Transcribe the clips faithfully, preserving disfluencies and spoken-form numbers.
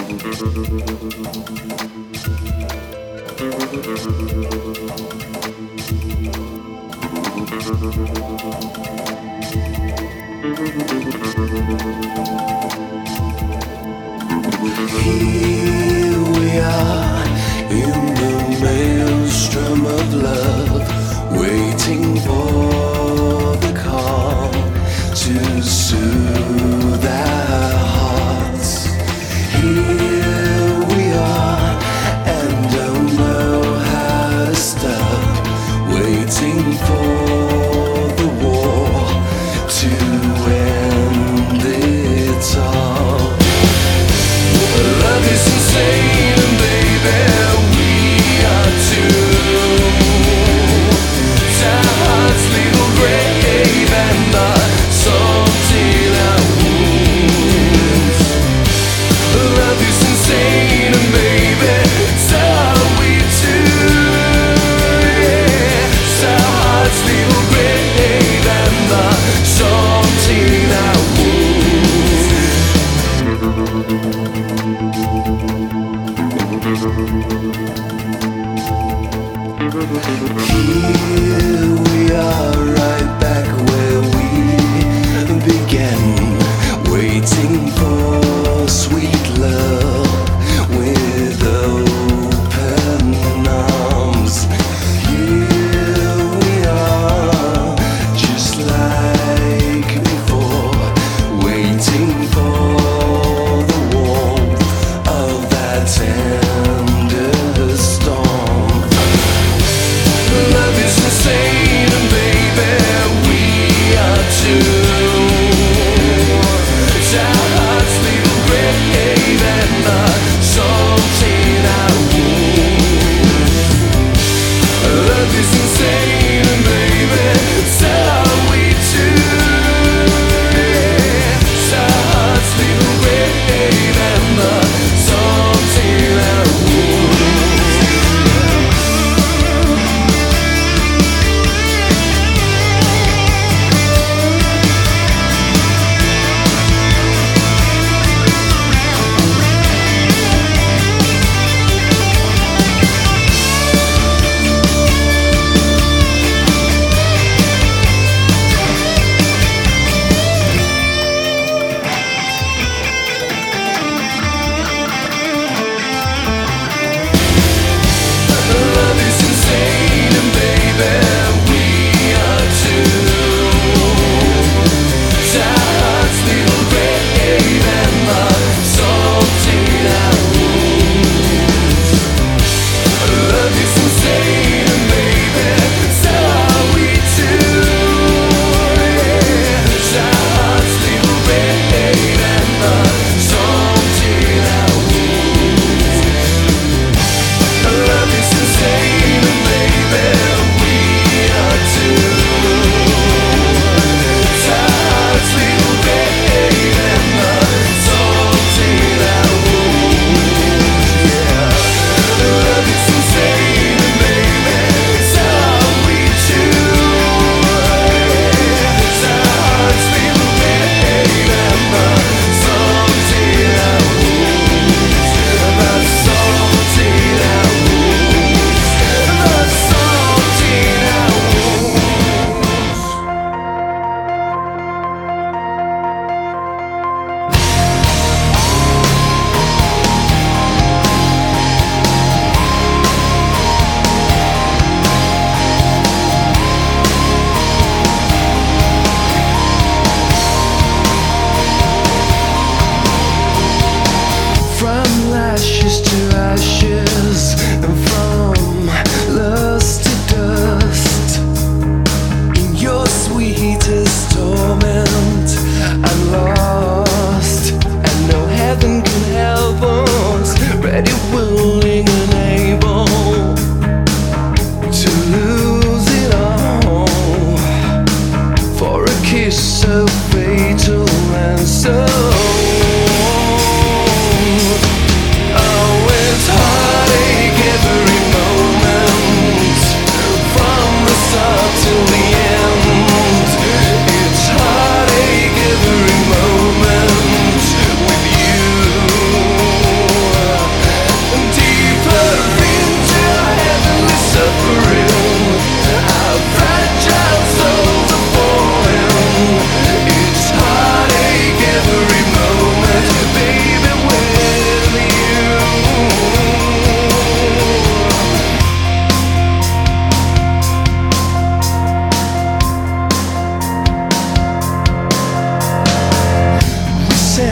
Here we are in the maelstrom of love, waiting for the call to soothe our hearts. Here we are and don't know how to stop, waiting for the war to end it all. Love is insane, and baby, we are too. Our hearts leave a grave, and the salty love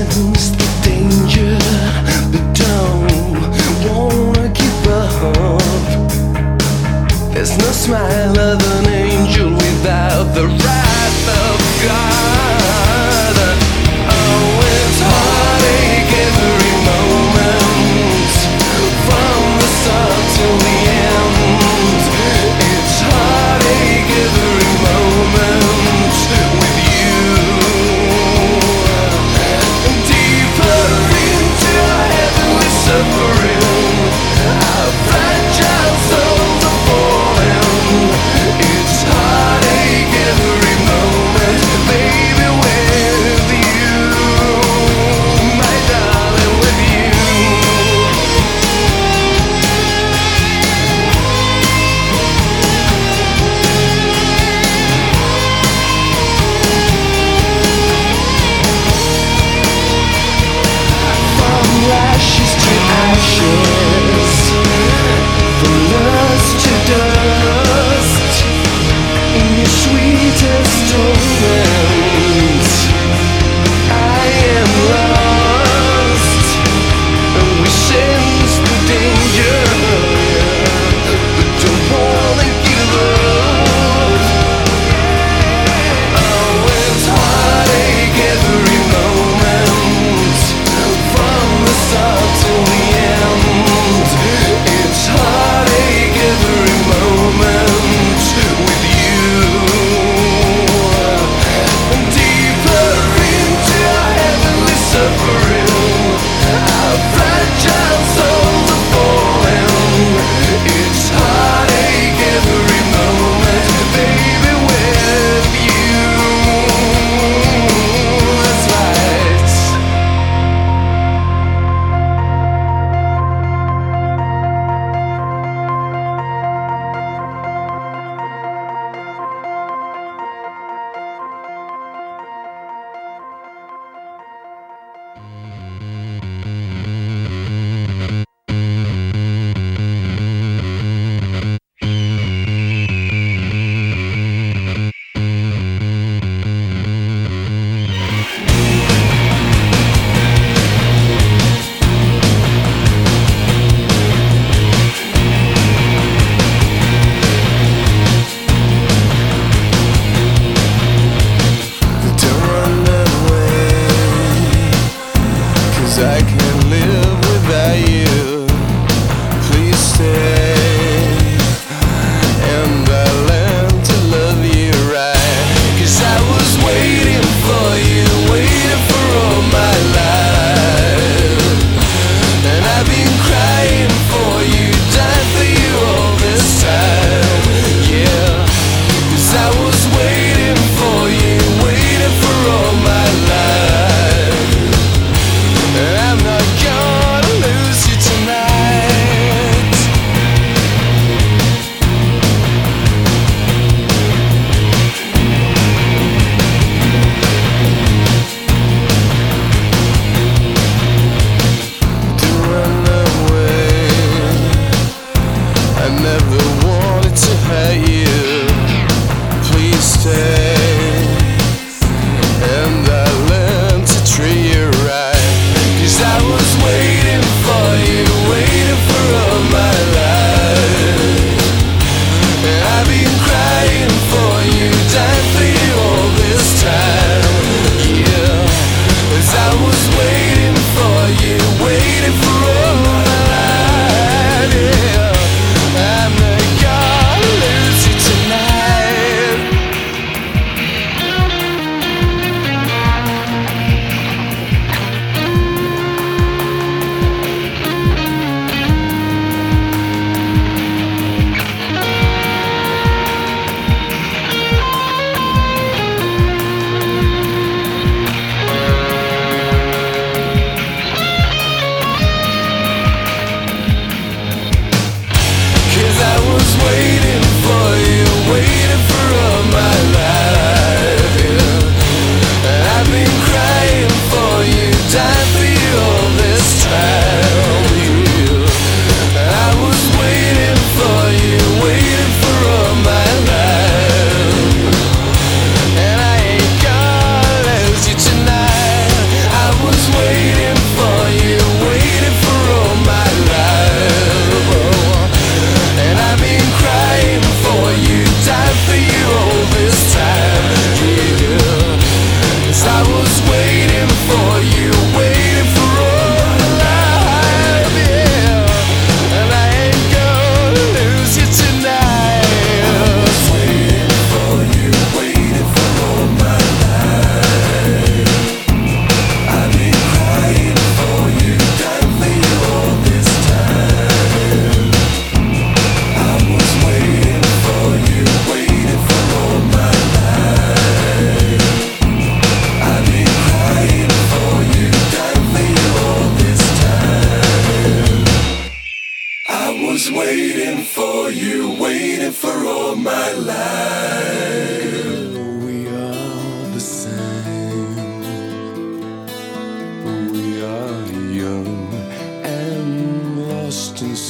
sense the danger, but don't wanna give up. There's no smile of an angel without the wrath of God. Oh, it's heartache every moment, from the start till the end. It's heartache every moment with you. Deeper into heavenly suffering, our fragile souls are falling. It's heartache every moment, baby, with you, my darling, with you. From ashes to ashes, from lust to dust, in your sweetest torment, I am lost. And we sense the danger, but don't wanna give up. Oh, it's heartache every moment, from the start till the end. It's heartache every moment with you. Deeper into heavenly suffering, our fragile souls are falling. It's heartache every moment, baby, with you. That's right. Don't run away, 'cause I can't live without you. Please stay, and I learn to love you right. 'Cause I was waiting for you, waiting for all my life. And I've been crying for you, dying for you all this time. Yeah, 'cause I was waiting for you, waiting for all my life. And I'm not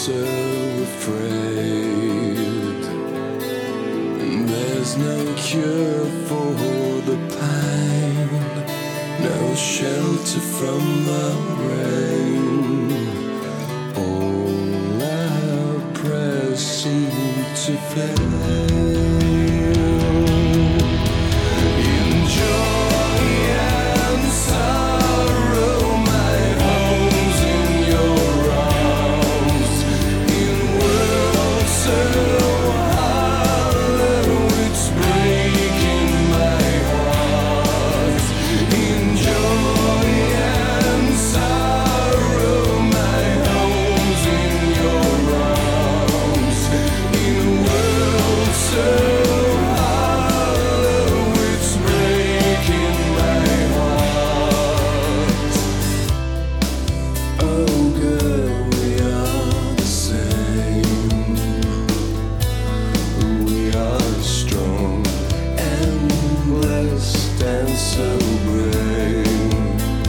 so afraid. And there's no cure for the pain, no shelter from the rain. All our prayers seem to fail. In joy and sorrow, my home's in your arms. In worlds so hollow, it's breaking my heart. In joy and sorrow, my home's in your arms. In worlds so hollow, it's breaking my heart. Oh girl, we are the same. We are strong and blessed and so brave,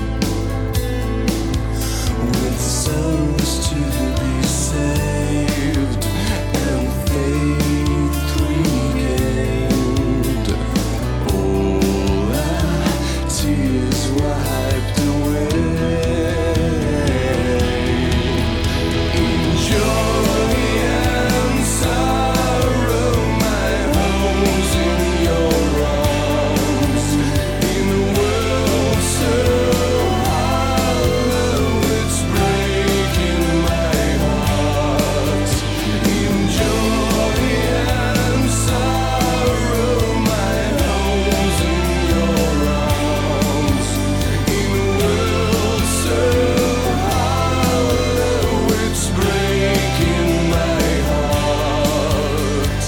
with souls to be saved and faith regained. All our tears wiped away. In joy and sorrow, my home's in your arms. In a world so hollow, it's breaking my heart. In joy and sorrow, my home's in your arms. In a world so hollow, it's breaking my heart.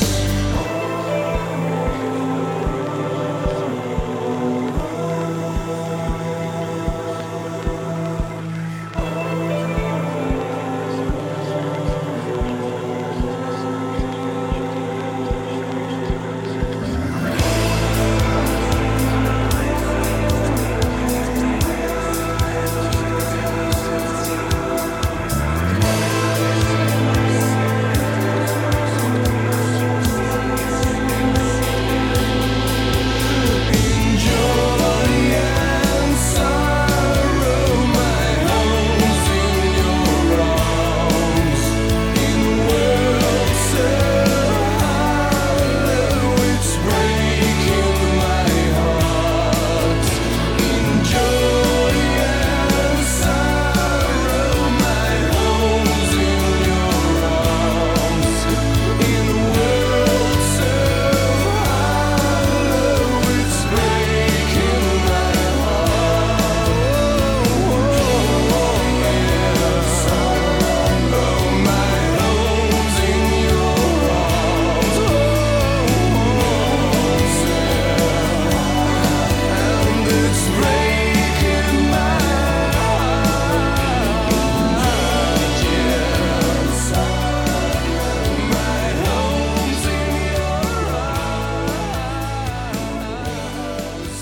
In joy and sorrow, my home's in your arms. In a world so hollow, it's breaking my heart. In joy and sorrow, my home's in your arms. In a world so hollow, it's breaking my heart. Oh, my home's in your arms. And it's breaking my heart. Yes, my home's in your arms.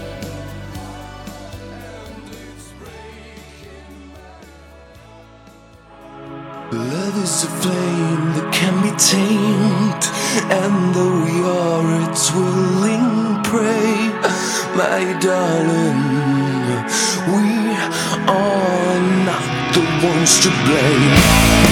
And it's breaking my Love is a flame that can be tamed, and though we are its willing prey, my darling, we are not the ones to blame.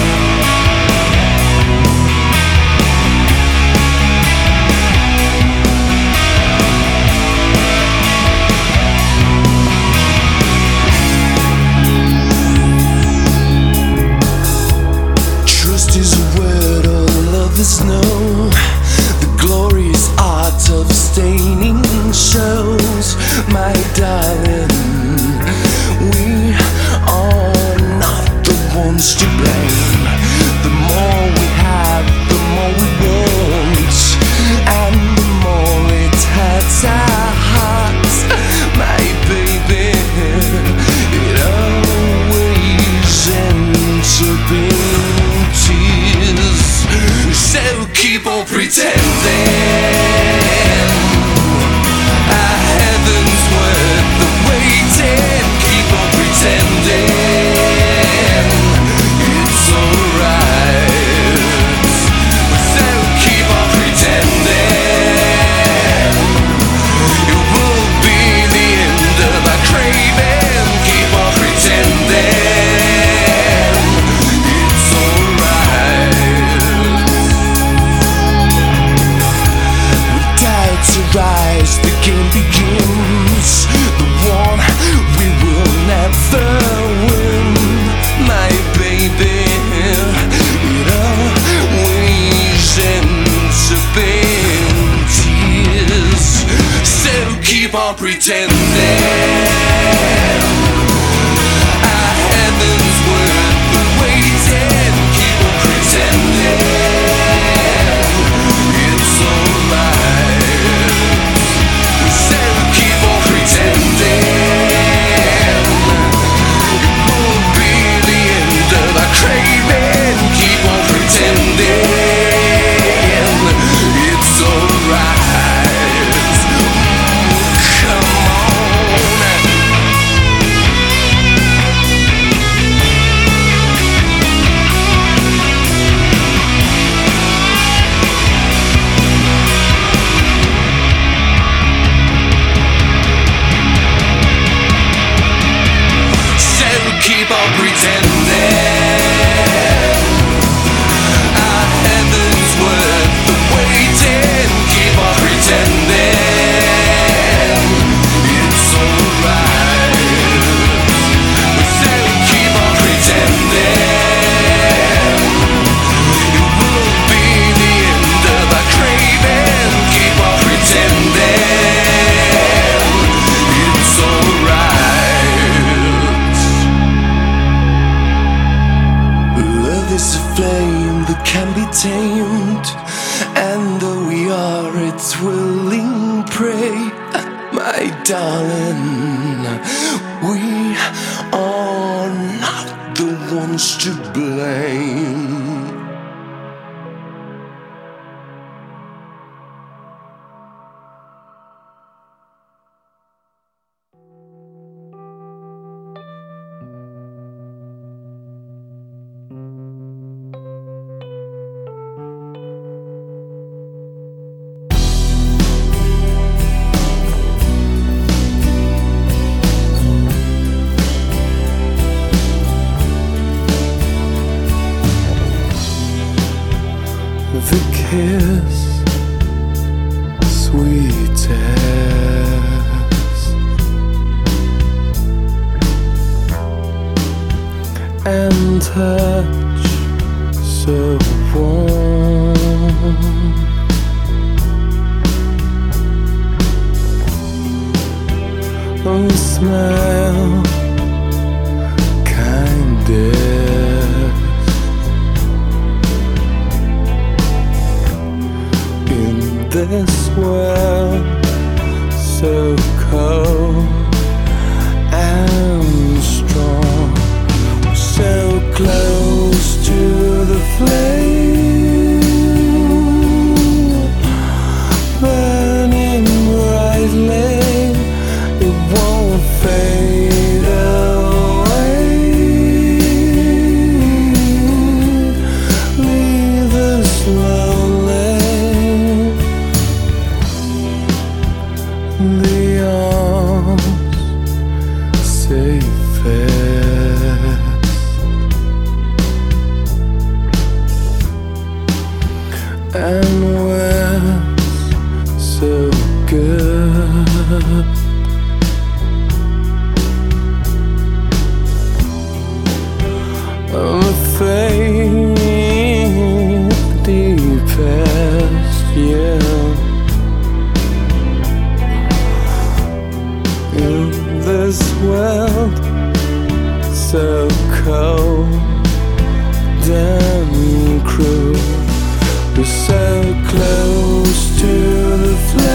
Trust is a word, all love is no. The glorious art of staining shows, my darling, we are not the ones to blame. The more we have, the more we want, and the more it hurts our hearts, my baby. It always ends up in tears. So keep on pretending. Our heaven's worth the waiting. Keep on pretending. It's pretending our heaven's worth the waiting. Keep on pretending it's alright. We said we keep on pretending it won't be the end of our craving. Keep on pretending it's alright. Keep on pretending our heaven's worth the waiting. Keep on pretending it's alright. We say we keep on pretending it will be the end of our craving. Keep on pretending it's alright. It's a flame that can be tamed, and though we are its willing prey, my darling, we are not the ones to blame. The kiss, sweetest, and touch so warm. Oh, smile, kindest. This world so cold and strong, so close to the flame, burning brightly, it won't fade away. Leave us lonely. The arms safest, and we're so good. I'm afraid deepest, yeah. In this world so cold and cruel, we're so close to the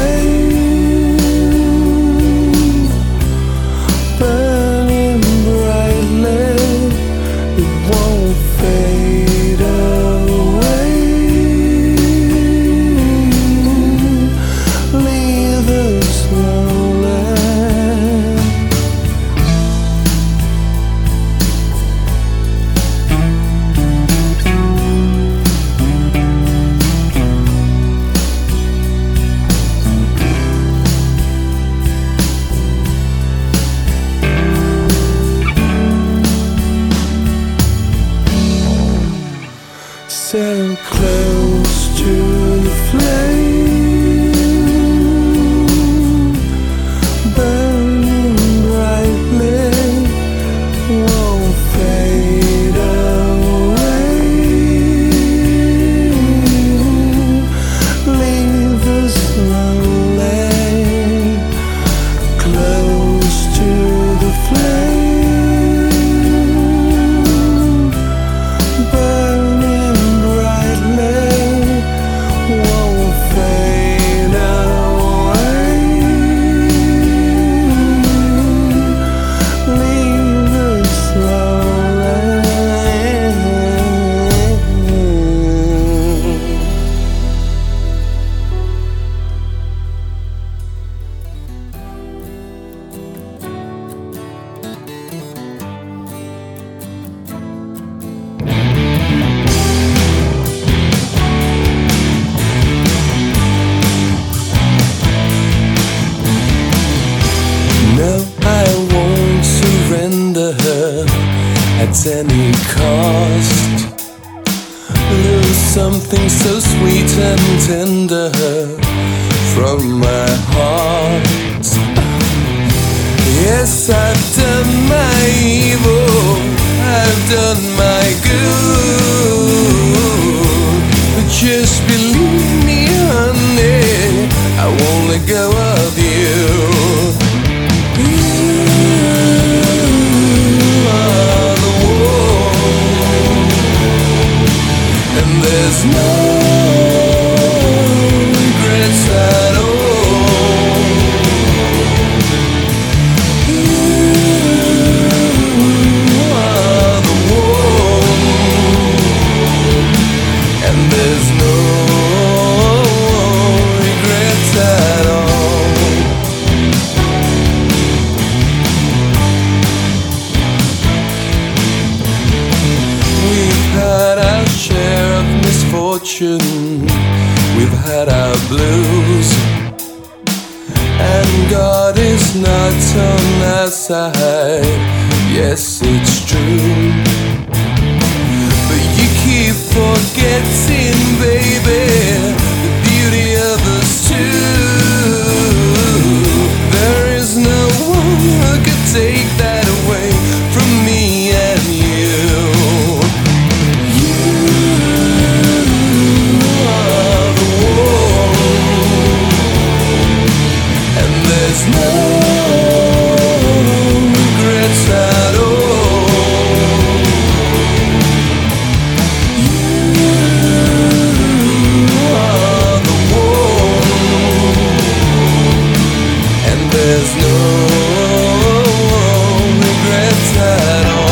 flame, burning brightly, it won't fade away. Leave us lonely. So close to the flame, burning brightly, won't fade away. Leave us lonely, close. under her at any cost. Lose something so sweet and tender from my heart. Yes, I've done my evil, I've done my good, but just believe me, honey, I won't let go of you. You are the one, and there's no regrets at all. There's no regrets at all. We've had our share of misfortune, we've had our blues, and God is not on our side. Yes, it's true. Keep forgetting, baby, the beauty of us two. There is no one who could take that away from me and you. You are the one, and there's no regrets at all. There's no regrets at all.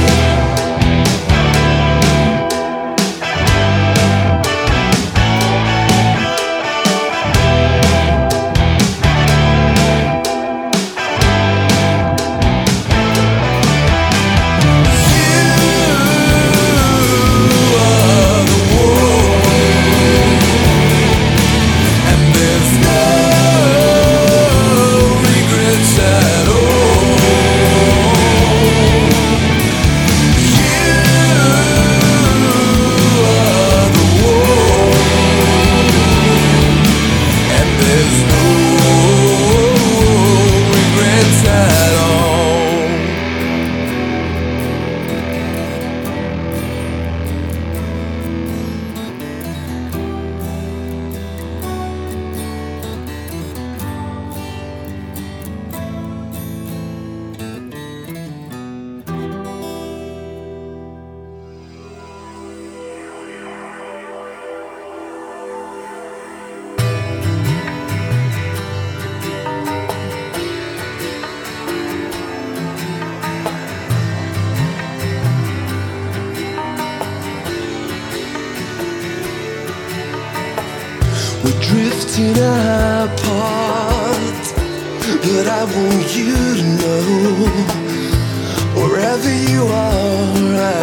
We're drifting apart, but I want you to know, wherever you are, I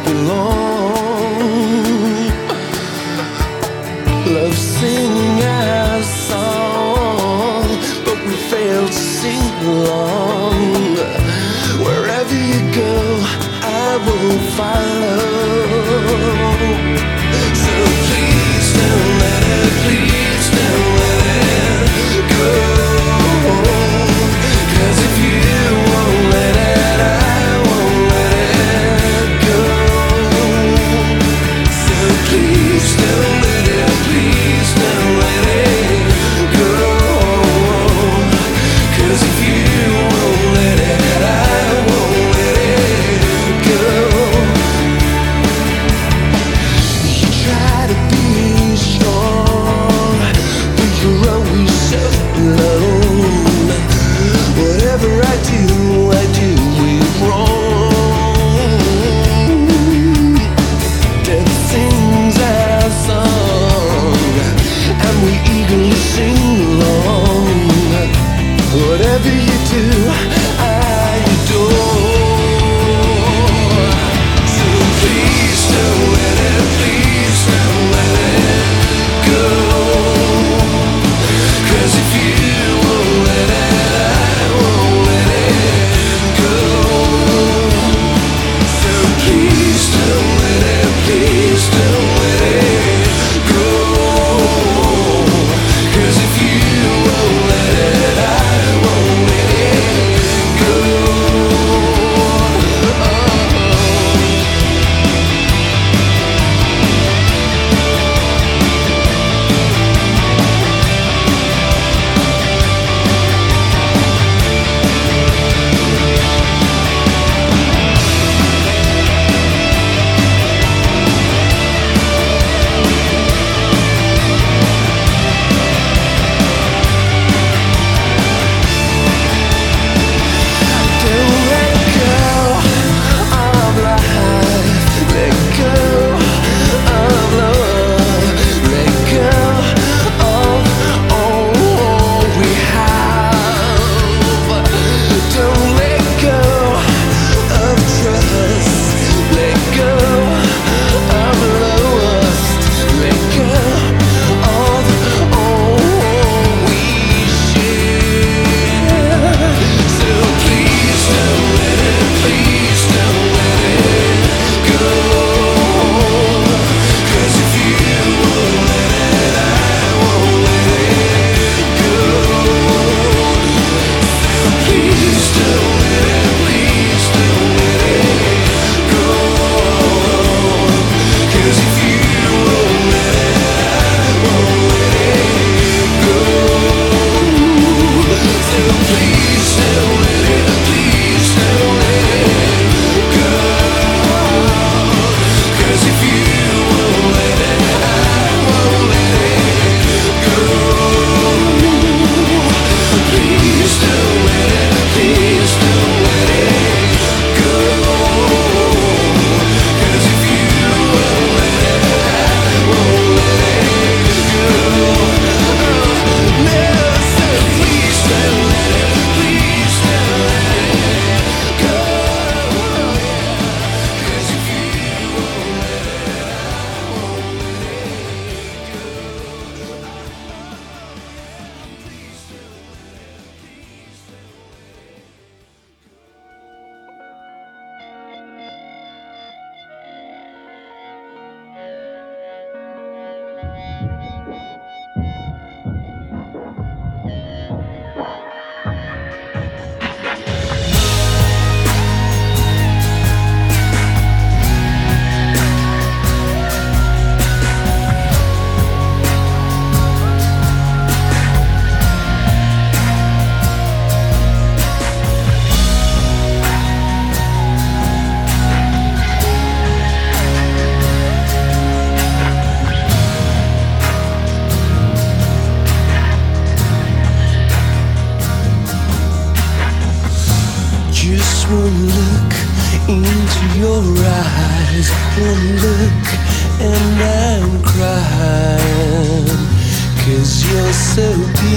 belong. Love singing our song, but we fail to sing along. Wherever you go, I will follow. So please don't let it, please don't let it go. 'Cause if you won't let it, I won't let it go. So please don't let it, please don't let it go. 'Cause if you won't let it, I won't let it go. One look into your eyes, one look and I'm crying, 'cause you're so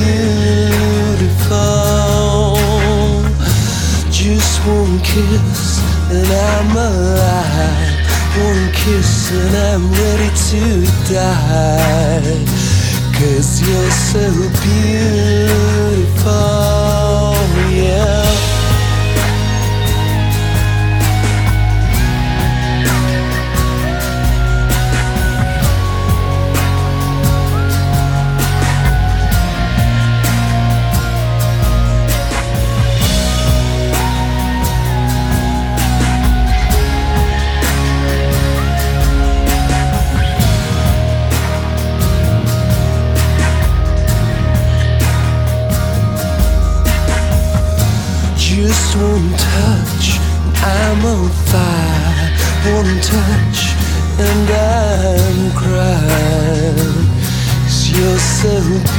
beautiful. Just one kiss and I'm alive, one kiss and I'm ready to die, 'cause you're so beautiful, yeah. Just one touch, I'm on fire. One touch, and I'm crying, 'cause you're so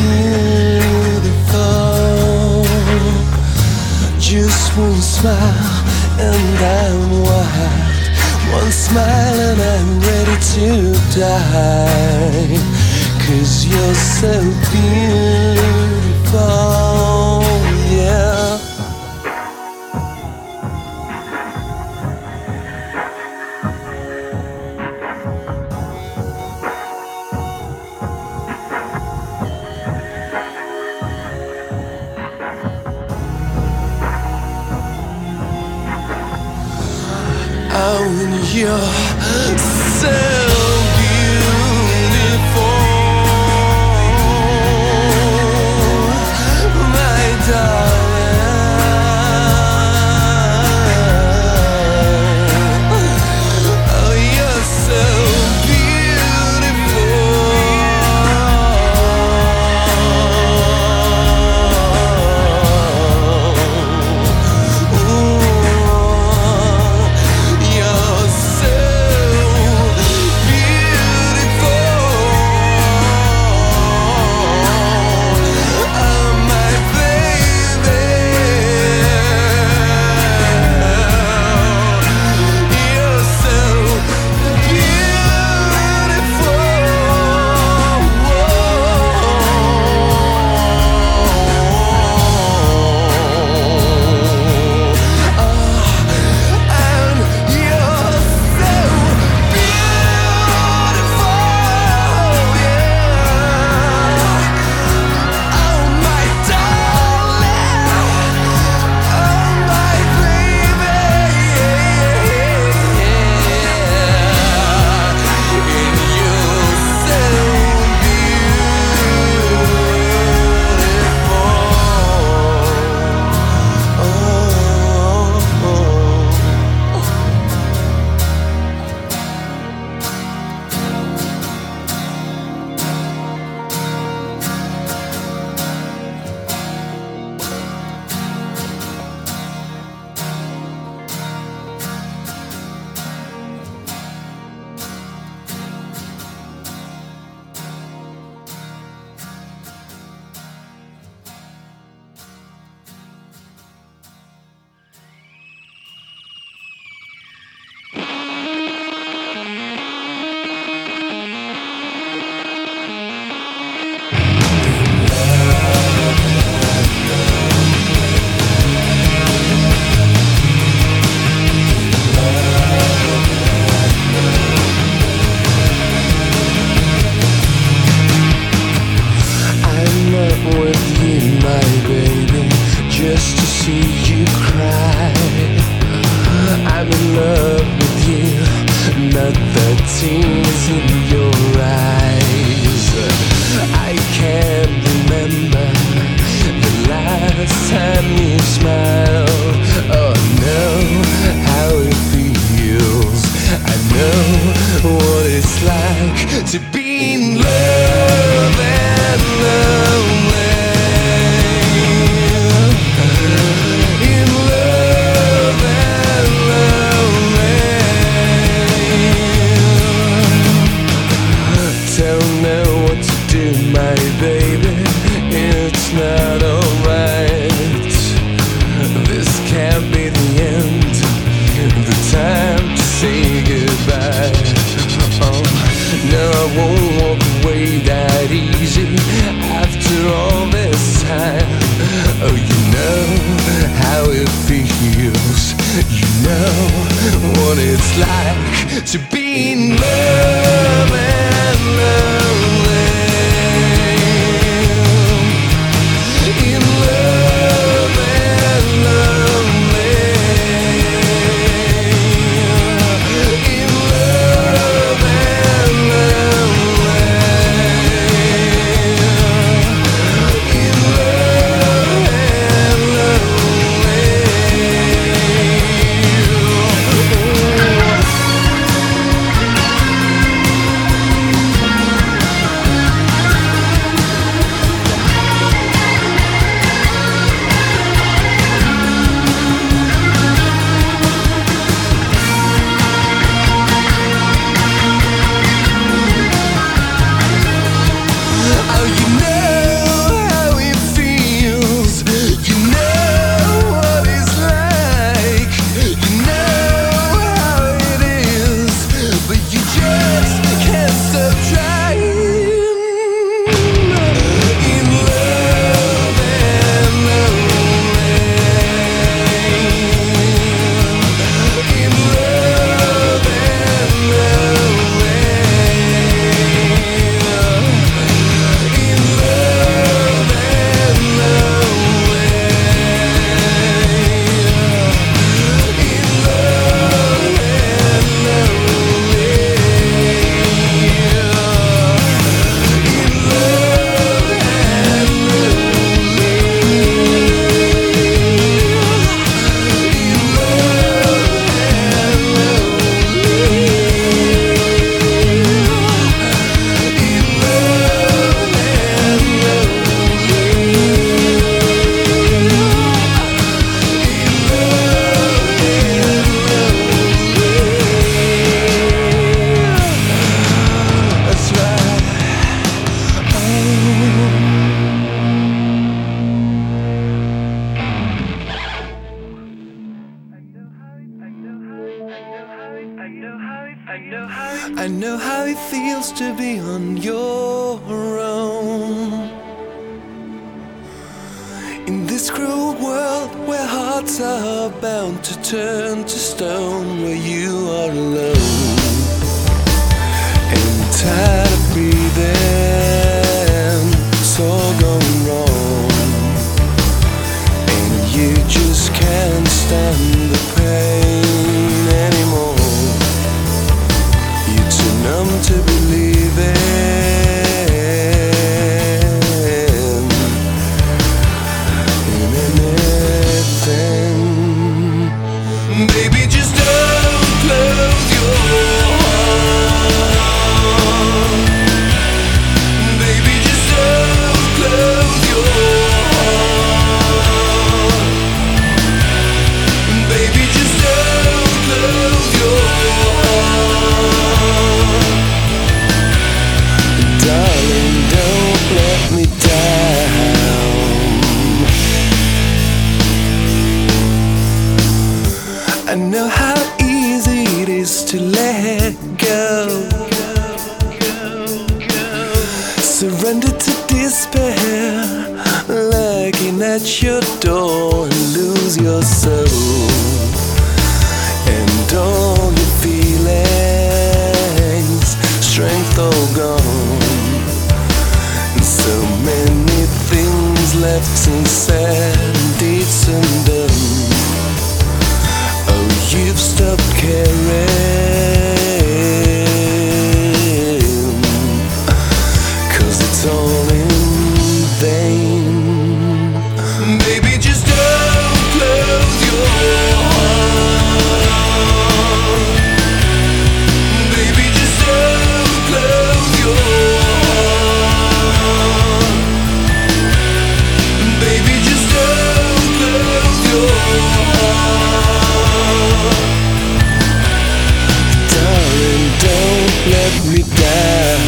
beautiful. Just one smile, and I'm wild. One smile, and I'm ready to die, 'cause you're so beautiful, yeah. Oh, and you're so beautiful, my darling. Oh, you're so beautiful. Ooh. Tears in your eyes. I can't remember the last time you smiled. Oh, I know how it feels. I know what it's like to be in love and lonely. In love and lonely. Don't know what to do, my baby. It's not alright. This can't be the end. time to say goodbye. Oh, no, I won't walk away that easy after all this time. Oh, you know how it feels. You know what it's like to be in love and lonely. In love and lonely. In love and lonely. In love and lonely. Oh, you know how it feels. You know what it's like. You know how it is, but you just can't stop trying. In love and lonely. In love and lonely. In love and lonely. In love and lonely. In love and that's right. I know how it feels to be on your own. In this cruel world where hearts are bound to turn to stone, where you are alone and tired of breathing, it's all going wrong, and you just can't stand the pain anymore. You're too numb to believe in in anything. Baby, just don't close your heart. Baby, just don't close your heart. Baby, just don't close your heart. Darling, don't let me down. I know how easy it is to let go. Surrender to despair, looking at your door and lose your soul. And all your feelings, strength all gone. And so many things left unsaid, deeds undone. Oh, you've stopped caring, 'cause it's all in vain. Baby, just don't close your heart. Baby, just don't close your heart. Baby, just don't close your heart. Darling, don't let me down.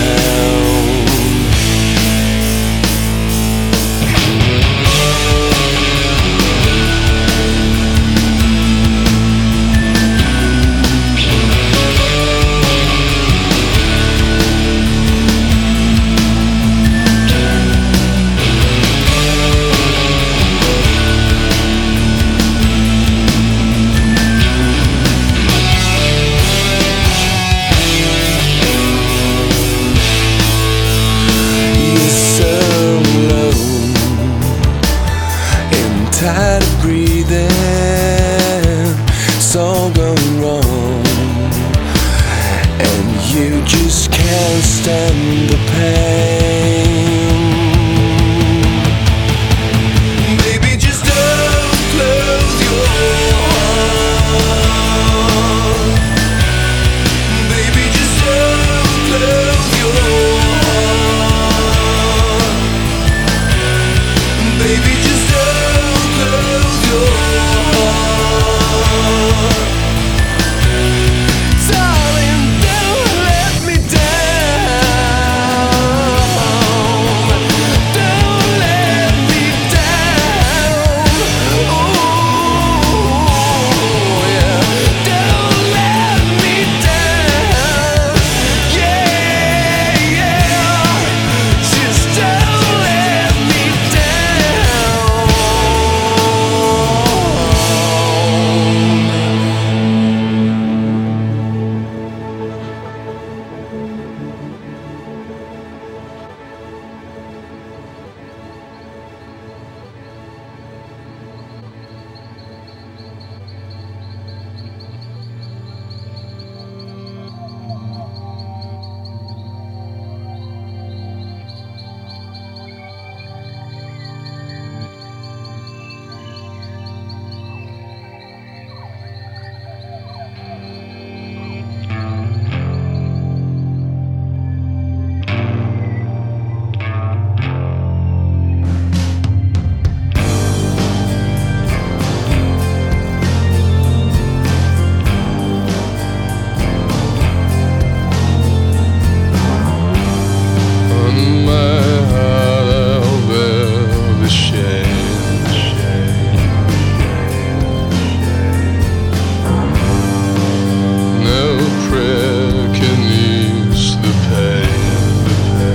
wrong, and you just can't stand the pain. Baby, just don't close your heart. Baby, just don't close your heart. Baby, just don't close your heart. Darling, don't let me down. Don't let me down. Oh, yeah. Don't let me down. Yeah, yeah. Just don't let me down. On my heart I'll bear the shame. No prayer can ease the pain.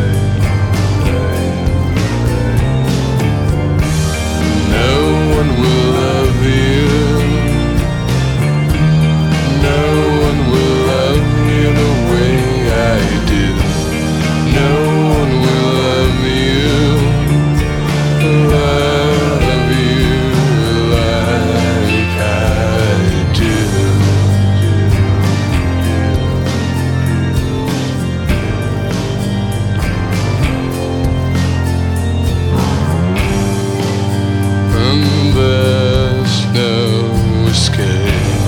No one will love you. No one will love you the way I do. No one will love you, love you like I do. And there's no escape.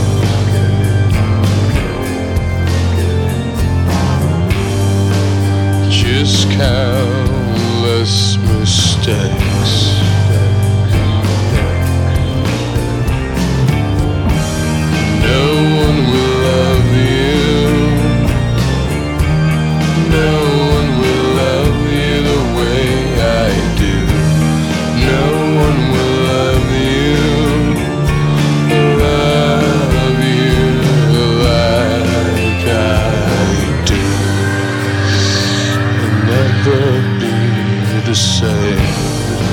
Just countless mistakes. No one will love you. No one will love you the way I do. No one will love you, love you like I do. Never be the same.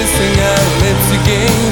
kissing our lips again.